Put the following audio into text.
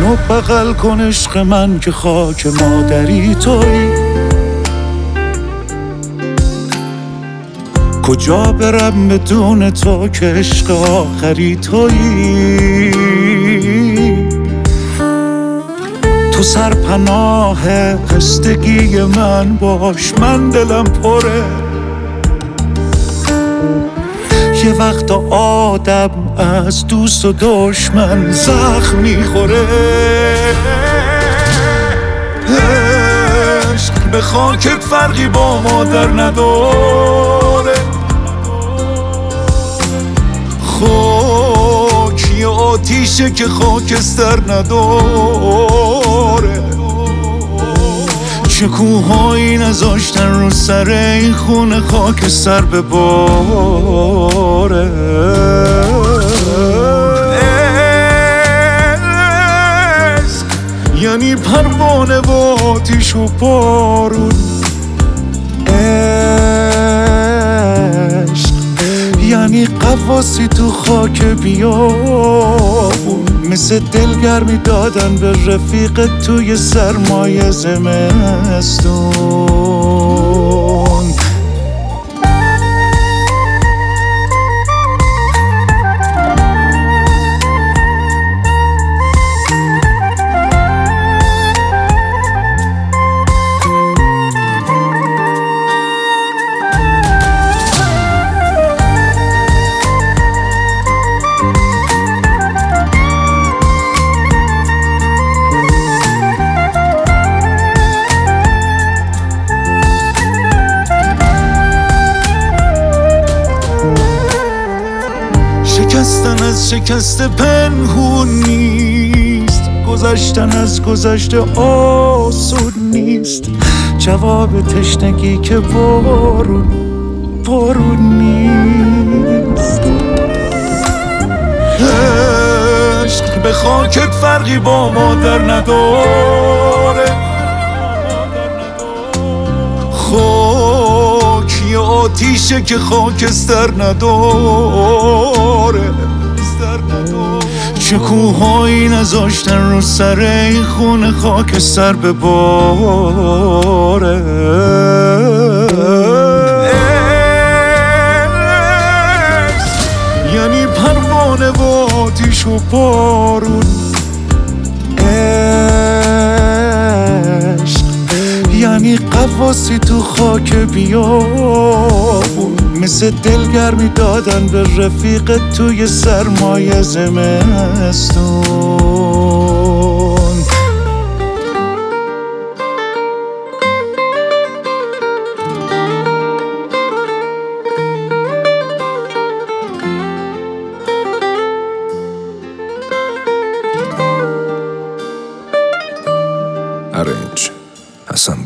منو بغل کن عشق من که خاک مادری تویی. کجا برم بدون تو که عشق آخری تویی. تو سرپناه خستگی من باش، من دلم پره. یه وقت آدم از دوست و دشمن زخم میخوره. عشق به خاکت فرقی با مادر نداره. خاک یه آتیشه که خاکستر نداره. چه کوهایی نذاشتن رو سر این خونه خاکستر بباره. عشق یعنی پروانه و آتیش و بارون. عشق یعنی قواسی تو خاک بیابون. مثل دلگرمی دادن به رفیق توی سرمایه زمستون. شکستن از شکست پنهون نیست. گذشتن از گذشته آسون نیست. جواب تشنگی که بارون نیست. عشق به خاکت فرقی با مادر نداره. خاک یه آتیشه که خاکستر نداره. چه کوهایی نذاشتن رو سر این خونه خاکستر بباره. یعنی پروانه و آتیش و بارون. عشق یعنی قواسی تو خاک بیابون. مثل دلگرمی دادن به رفیق توی سرمایه زمستون. Arrange Hasan